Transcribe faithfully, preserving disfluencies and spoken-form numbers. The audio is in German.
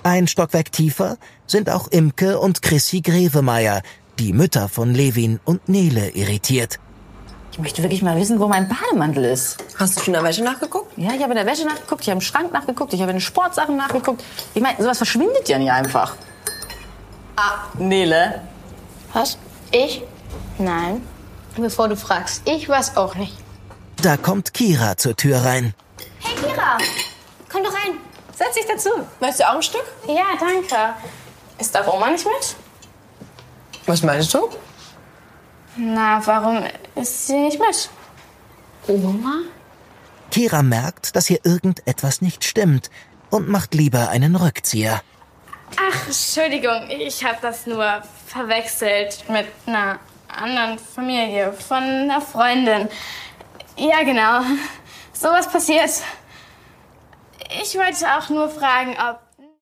Ein Stockwerk tiefer sind auch Imke und Chrissy Grevemeier, die Mütter von Levin und Nele, irritiert. Ich möchte wirklich mal wissen, wo mein Bademantel ist. Hast du schon in der Wäsche nachgeguckt? Ja, ich habe in der Wäsche nachgeguckt, ich habe im Schrank nachgeguckt, ich habe in den Sportsachen nachgeguckt. Ich meine, sowas verschwindet ja nicht einfach. Ah, Nele. Was? Ich? Nein. Bevor du fragst, ich weiß auch nicht. Da kommt Kira zur Tür rein. Hey Kira, komm doch rein. Setz dich dazu. Möchtest du auch ein Stück? Ja, danke. Ist doch Oma nicht mit? Was meinst du? Na, warum ist sie nicht mit? Oma? Kira merkt, dass hier irgendetwas nicht stimmt und macht lieber einen Rückzieher. Ach, Entschuldigung, ich habe das nur verwechselt mit einer anderen Familie, von einer Freundin. Ja, genau. Sowas passiert. Ich wollte auch nur fragen, ob